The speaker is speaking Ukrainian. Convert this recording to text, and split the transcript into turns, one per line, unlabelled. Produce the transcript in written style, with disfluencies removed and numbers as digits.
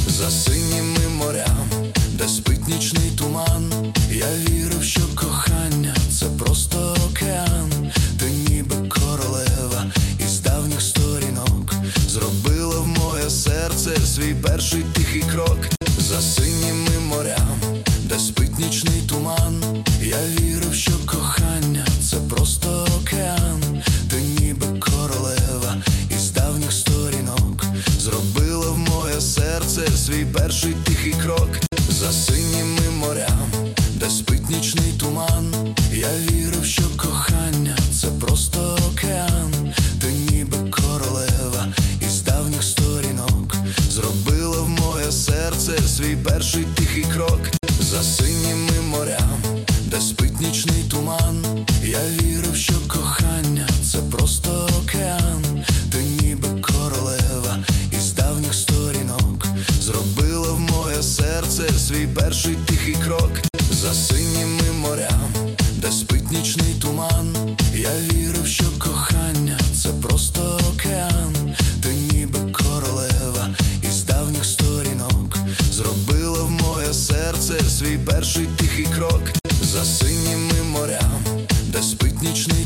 За синіми морями, де спить нічний туман, я вірив, що кохання – це просто океан. Ти ніби королева із давніх сторінок, зробила в моє серце свій перший тихий крок. За синіми морями, де спить нічний туман, я вірив, що кохання – це просто океан. Ти ніби королева із давніх сторінок, зробила в моє серце свій перший тихий крок. За синіми морями, де спить нічний туман, я вірив, що кохання – це просто океан. Ти ніби королева із давніх сторінок, зробила в моє серце свій перший тихий крок. За синіми морями, де спить нічний туман, я вірив, що кохання – це просто океан. Ти ніби королева із давніх сторінок, зробила в моє серце свій перший тихий крок. За синіми морями, де спить нічний туман, я вірив, що кохання – це просто океан. Ти ніби королева із давніх сторінок, зробила в моє серце свій перший тихий крок. За синіми морями, де спить нічний